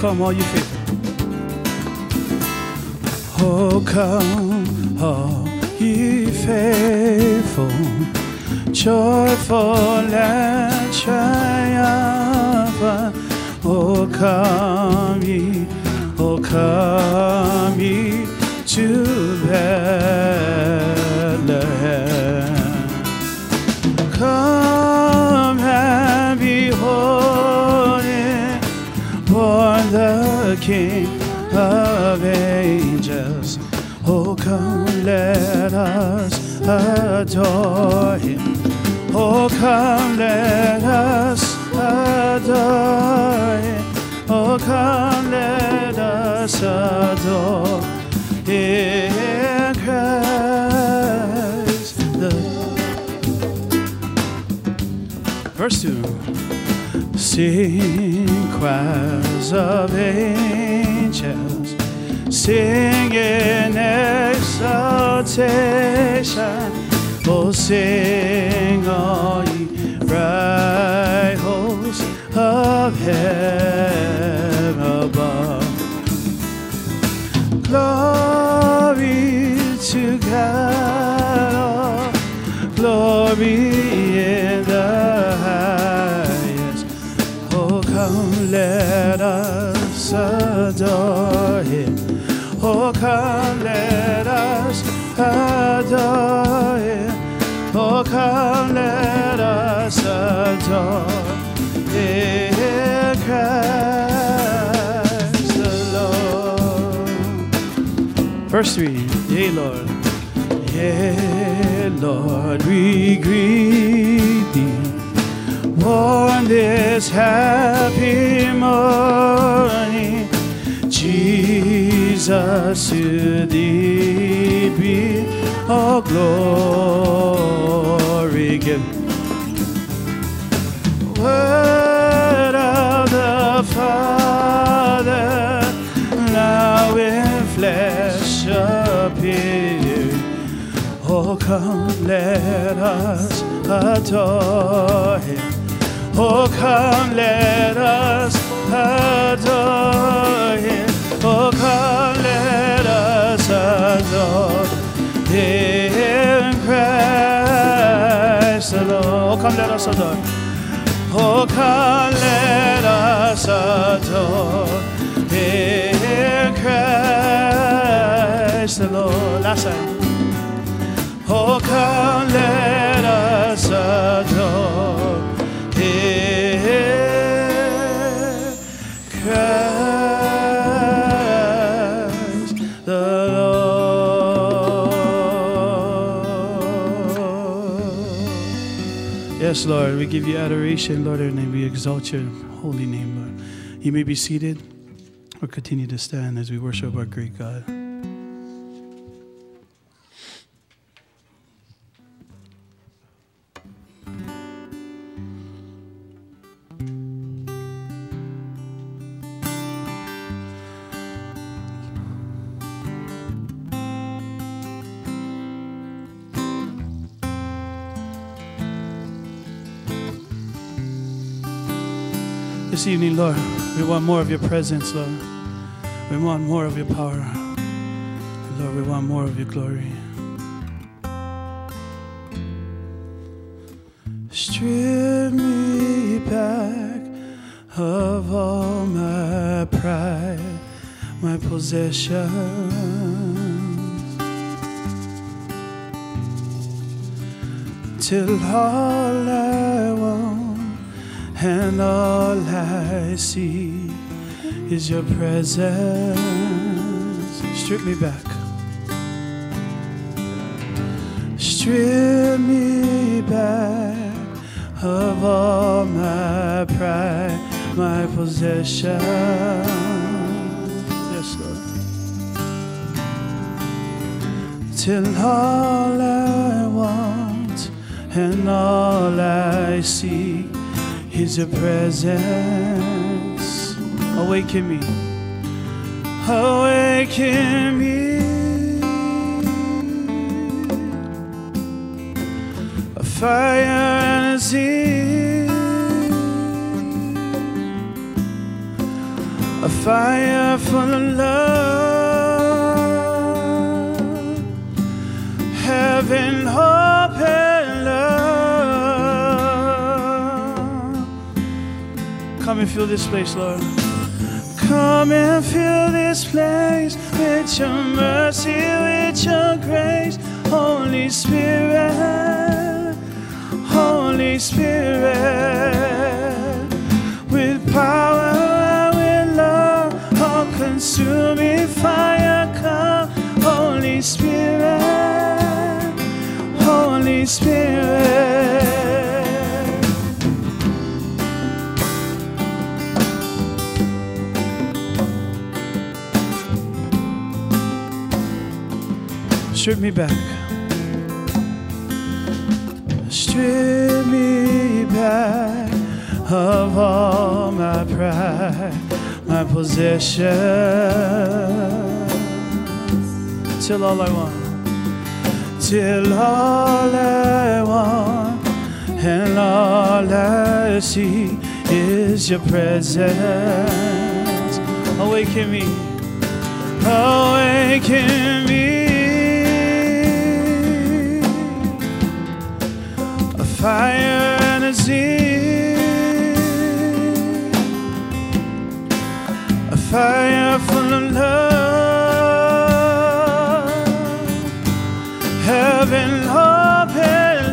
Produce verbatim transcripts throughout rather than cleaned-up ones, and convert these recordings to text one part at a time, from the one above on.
come, all you faithful. Oh, come, all ye faithful, joyful and triumphant. Oh, come ye, oh, come ye to Bethlehem. Come and behold him, born the King of angels. Oh, come, let us adore him. Oh, come, let us adore him. Oh, come, let us adore in Christ. The verse two. Sing choirs of angels, sing in exaltation. Oh, sing all ye bright hosts of heaven above. Glory to God, glory in the highest. Oh, come, let us adore him. Oh, come, let us adore him. Oh, come, let us adore in Christ the Lord. Verse three. Yea, Lord. Yea, Lord, we greet thee. On this happy morning, Jesus, to thee be all glory given. Word of the Father, now in flesh appeared. Oh, come, let us adore him. Oh, come, let us adore him. Oh, come, let us adore in Christ the Lord. Oh, come, let us adore. Oh, come, let us adore in Christ the Lord. Last time. Oh, come, let us adore in Christ the Lord. Yes, Lord, we give you adoration, Lord, and we exalt your holy name, Lord. You may be seated or continue to stand as we worship our great God. This evening, Lord, we want more of your presence, Lord. We want more of your power. Lord, we want more of your glory. Strip me back of all my pride, my possessions, till all I want and all I see is your presence. Strip me back. Strip me back of all my pride, my possessions. Yes, Lord. Till all I want and all I see is your presence. Awaken me. Awaken me. A fire and a zeal. A fire full of love, heaven, hope, and love. Come and fill this place, Lord. Come and fill this place with your mercy, with your grace. Holy Spirit, Holy Spirit, with power and with love, all consuming fire, come. Holy Spirit, Holy Spirit. Strip me back. Strip me back of all my pride, my possessions, till all I want, till all I want and all I see is your presence. Awaken me, awaken me. Fire and a zeal, a fire full of love, heaven, hope, and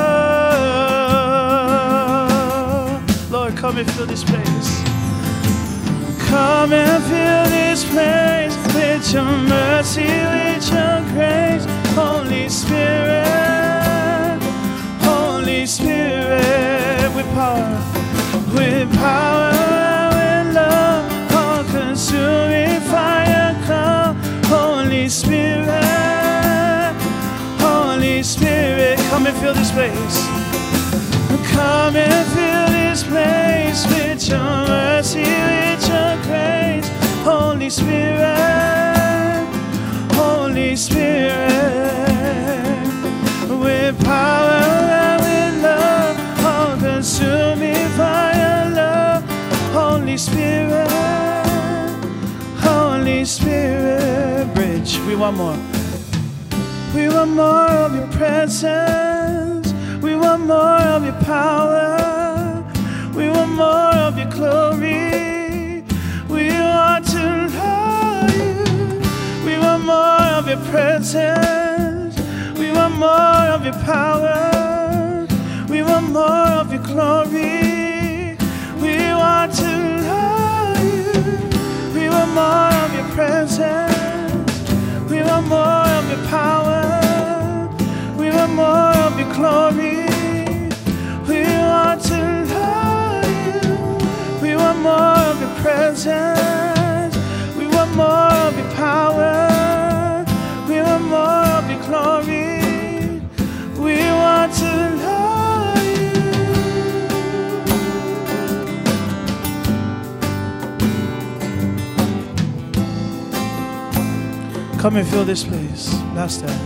love. Lord, come and fill this place. Come and fill this place with your mercy, with your grace. Holy Spirit, Holy Spirit, with power, with power, with love, all consuming fire, come. Holy Spirit, Holy Spirit, come and fill this place. Come and fill this place with your mercy, with your grace. Holy Spirit, Holy Spirit, with power, consuming fire, love. Holy Spirit, Holy Spirit. Bridge, we want more. We want more of your presence. We want more of your power. We want more of your glory. We want to know you. We want more of your presence. We want more of your power. We want more of your glory. We want to know you. We want more of your presence. We want more of your power. We want more of your glory. We want to know you. We want more of your presence. We want more of your power. We want more of your glory. We want to know. Come and fill this place. Last time.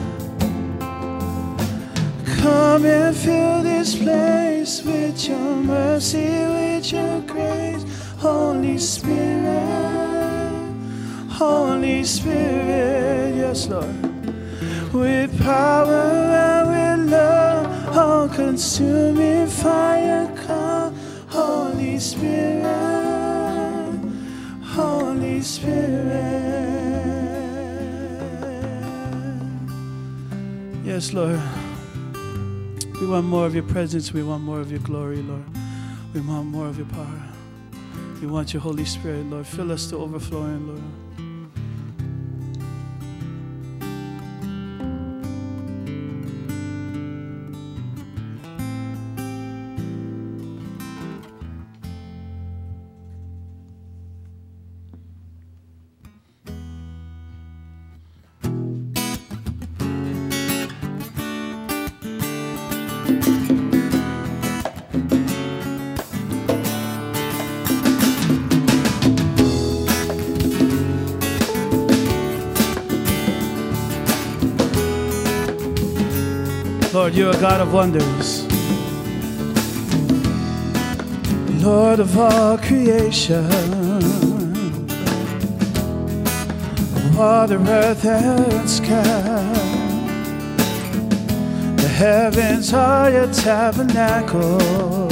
Come and fill this place with your mercy, with your grace. Holy Spirit, Holy Spirit, yes, Lord. With power and with love, all consuming fire, come. Holy Spirit, Holy Spirit. Yes, Lord. We want more of your presence. We want more of your glory, Lord. We want more of your power. We want your Holy Spirit, Lord. Fill us to overflowing, Lord. Lord, you're a God of wonders. Lord of all creation. water, earth, and sky. The heavens are your tabernacle.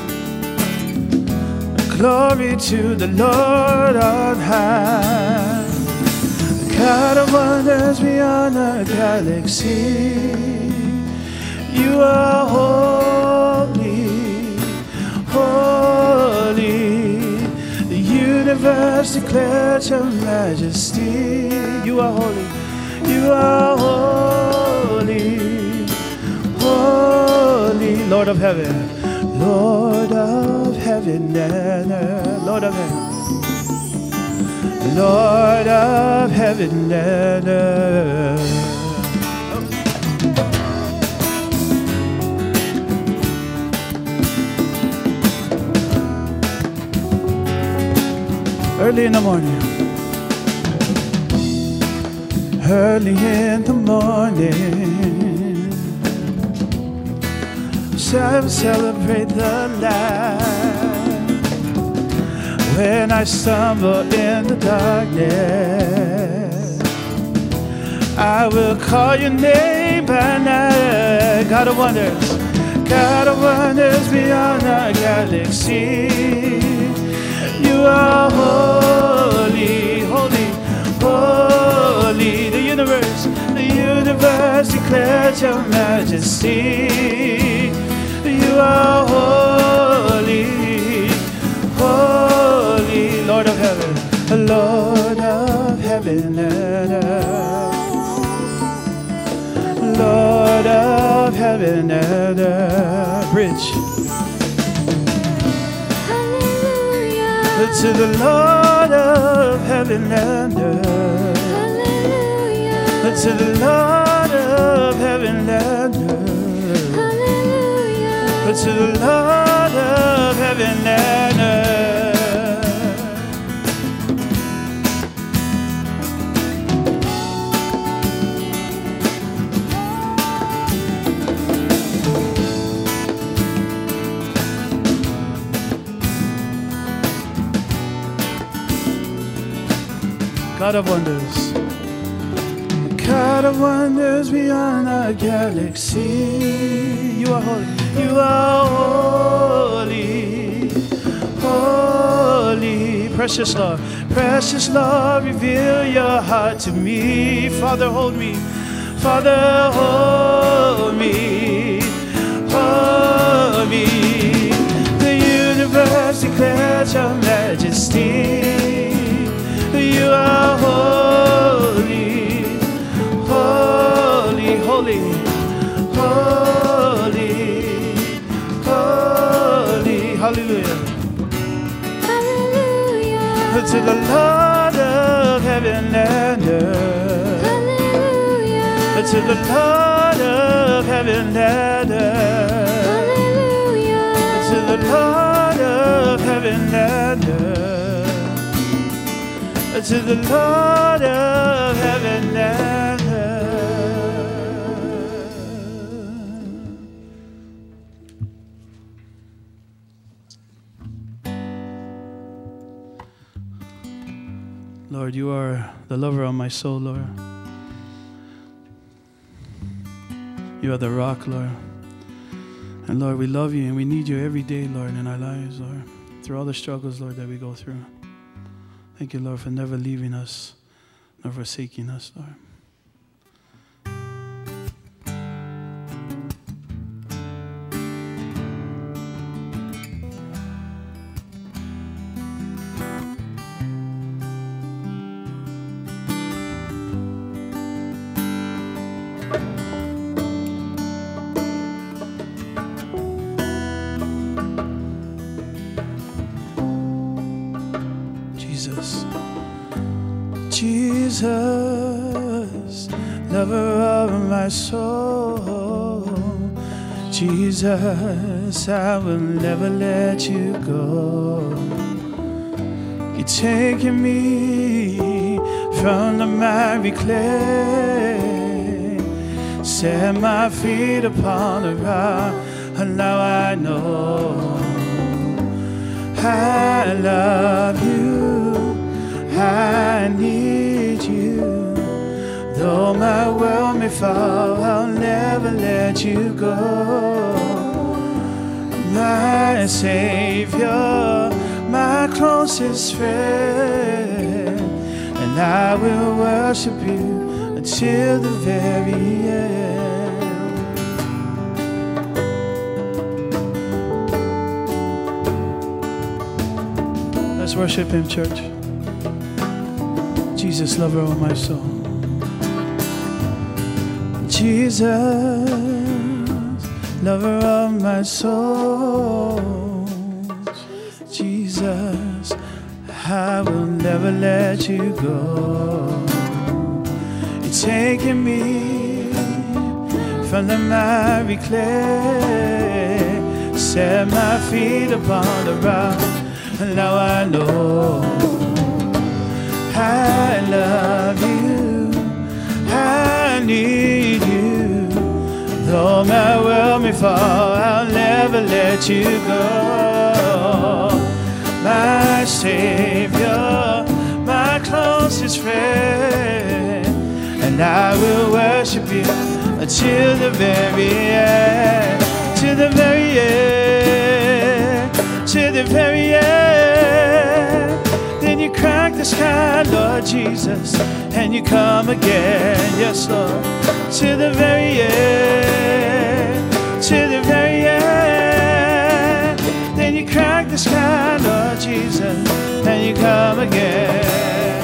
Glory to the Lord on high. The God of wonders beyond the galaxy. You are holy, holy. The universe declares your majesty. You are holy, you are holy, holy. Lord of heaven, Lord of heaven and earth, Lord of heaven, Lord of heaven and earth. Early in the morning, early in the morning, shall celebrate the light. When I stumble in the darkness, I will call your name by night. God of wonders, God of wonders beyond the galaxy. You are holy, holy, holy. The universe, the universe declares your majesty. You are holy, holy. Lord of heaven, Lord of heaven and earth, Lord of heaven and earth. Bridge. To the Lord of heaven and earth. Hallelujah. To the Lord of heaven and earth. Hallelujah. To the Lord of heaven and earth. God of wonders, God of wonders beyond the galaxy. You are holy, you are holy, holy. Precious Lord, precious Lord, reveal your heart to me. Father, hold me, Father, hold me, hold me. The universe declares your majesty. You are holy, holy, holy, holy, holy. Hallelujah. Hallelujah. To the Lord of heaven and earth. Hallelujah. To the Lord of heaven and earth. Hallelujah. To the Lord of heaven and earth. To the Lord of heaven and earth. Lord, you are the lover of my soul, Lord. You are the rock, Lord. And Lord, we love you and we need you every day, Lord, in our lives, Lord. Through all the struggles, Lord, that we go through. Thank you, Lord, for never leaving us, nor forsaking us, Lord. Jesus, lover of my soul. Jesus, I will never let you go. You're taking me from the miry clay, set my feet upon the rock, and now I know I love you, I need you. you. Though my world may fall, I'll never let you go. My Savior, my closest friend, and I will worship you until the very end. Let's worship him, church. Jesus, lover of my soul. Jesus, lover of my soul. Jesus, I will never let you go. You're taking me from the miry clay, set my feet upon the rock, and now I know I love you, I need you. Though my world may fall, I'll never let you go. My Savior, my closest friend, and I will worship you until the very end, to the very end, to the very end. Then you crack the sky, Lord Jesus, and you come again, yes, Lord, to the very end, to the very end. Then you crack the sky, Lord Jesus, and you come again.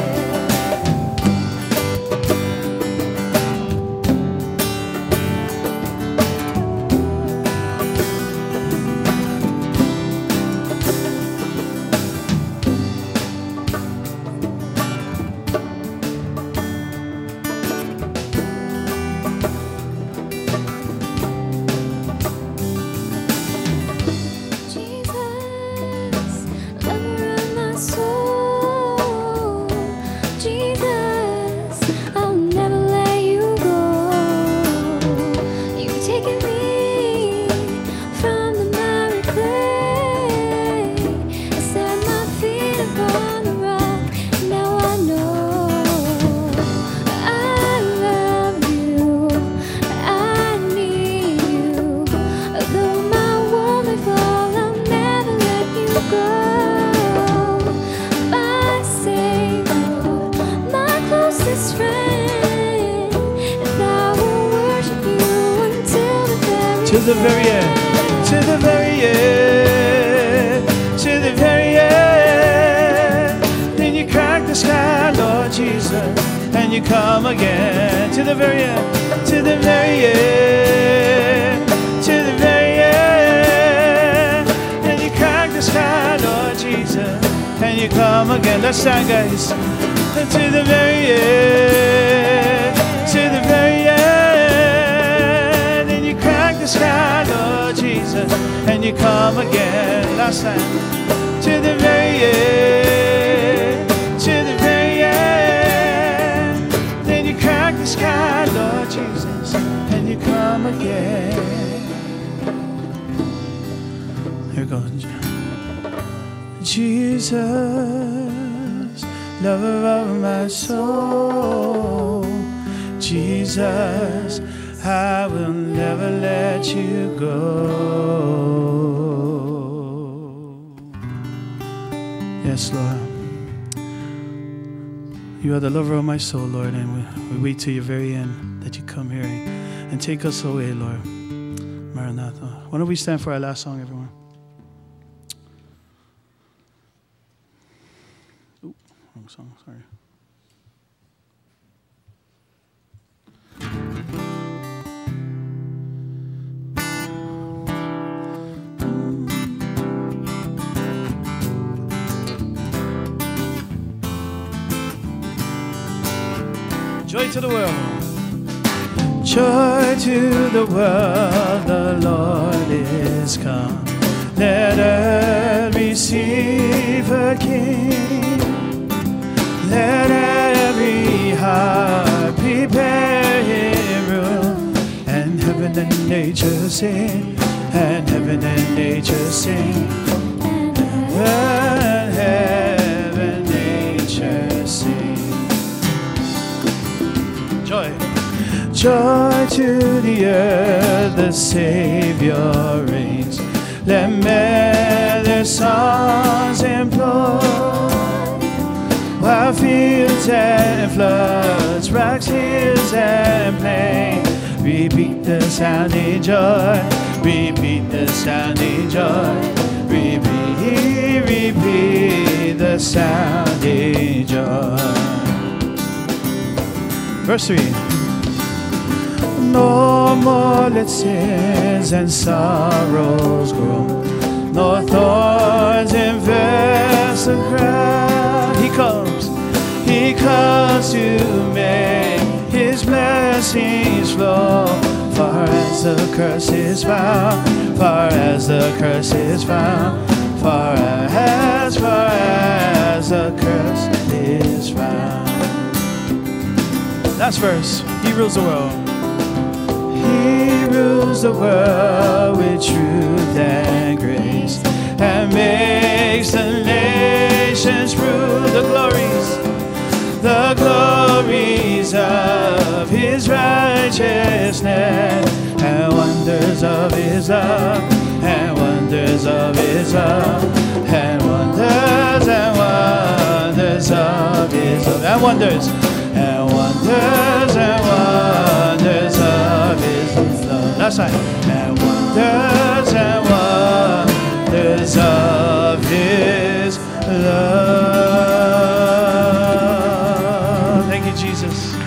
To the very end, to the very end, to the very end. Then you crack the sky, Lord Jesus, and you come again. To the very end, to the very end, to the very end. Then you crack the sky, Lord Jesus, and you come again. Let's stand, guys. To the very end, to the very end. Sky, Lord Jesus, and you come again. Last time, to the very end, to the very end. Then you crack the sky, Lord Jesus, and you come again. Here goes. Jesus, lover of my soul. Jesus, I will never let you go. Yes, Lord. You are the lover of my soul, Lord, and we, we wait till your very end that you come here and take us away, Lord. Maranatha. Why don't we stand for our last song, everyone? Ooh, wrong song, sorry. Joy to the world. Joy to the world, the Lord is come. Let earth receive her King. Let every heart prepare him room. And heaven and nature sing. And heaven and nature sing. And heaven and nature sing. to the earth, the Savior reigns. Let men their songs employ, while fields and floods, rocks, hills and plain, repeat the sounding joy, repeat the sounding joy, repeat, repeat the sounding joy. Verse three. No more let sins and sorrows grow, nor thorns infest the ground. He comes, He comes to make His blessings flow. Far as the curse is found, far as the curse is found, far as, far as the curse is found. Last verse. He rules the world. He rules the world with truth and grace, and makes the nations prove the glories, the glories of His righteousness, and wonders of His love, and wonders of His love, and wonders and wonders of His love, and wonders and wonders and wonders of His love. Last time. And wonders and wonders of His love. Thank you, Jesus.